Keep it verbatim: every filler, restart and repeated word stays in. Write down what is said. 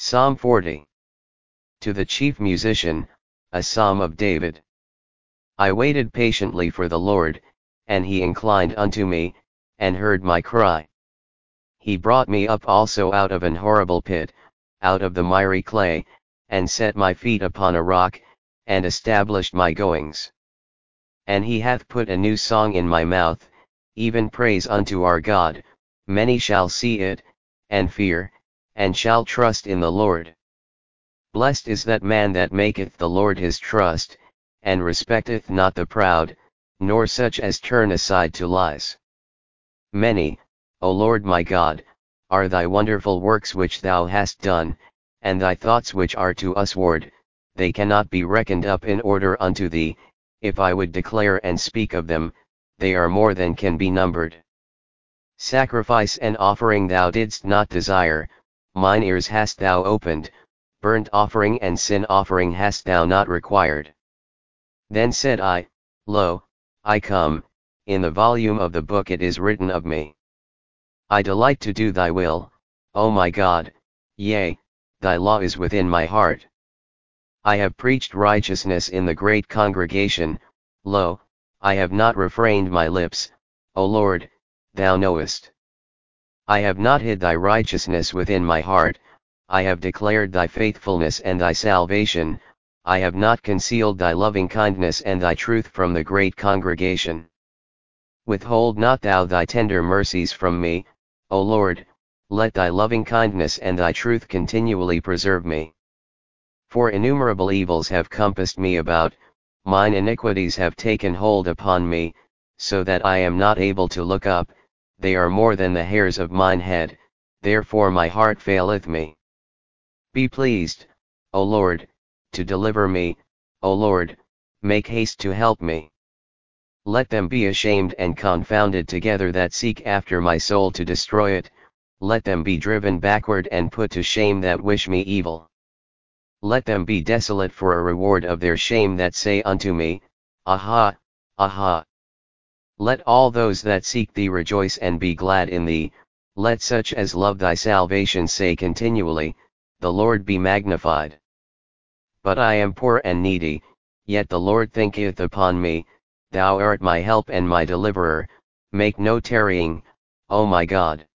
Psalm forty. To the chief musician, a psalm of David. I waited patiently for the Lord, and he inclined unto me, and heard my cry. He brought me up also out of an horrible pit, out of the miry clay, and set my feet upon a rock, and established my goings. And he hath put a new song in my mouth, even praise unto our God. Many shall see it, and fear, and shall trust in the Lord. Blessed is that man that maketh the Lord his trust, and respecteth not the proud, nor such as turn aside to lies. Many, O Lord my God, are thy wonderful works which thou hast done, and thy thoughts which are to usward, they cannot be reckoned up in order unto thee. If I would declare and speak of them, they are more than can be numbered. Sacrifice and offering thou didst not desire, mine ears hast thou opened, burnt offering and sin offering hast thou not required. Then said I, Lo, I come, in the volume of the book it is written of me. I delight to do thy will, O my God, yea, thy law is within my heart. I have preached righteousness in the great congregation. Lo, I have not refrained my lips, O Lord, thou knowest. I have not hid thy righteousness within my heart, I have declared thy faithfulness and thy salvation, I have not concealed thy loving kindness and thy truth from the great congregation. Withhold not thou thy tender mercies from me, O Lord, let thy loving kindness and thy truth continually preserve me. For innumerable evils have compassed me about, mine iniquities have taken hold upon me, so that I am not able to look up, they are more than the hairs of mine head, therefore my heart faileth me. Be pleased, O Lord, to deliver me, O Lord, make haste to help me. Let them be ashamed and confounded together that seek after my soul to destroy it, let them be driven backward and put to shame that wish me evil. Let them be desolate for a reward of their shame that say unto me, Aha, aha. Let all those that seek thee rejoice and be glad in thee, let such as love thy salvation say continually, The Lord be magnified. But I am poor and needy, yet the Lord thinketh upon me, thou art my help and my deliverer, make no tarrying, O my God.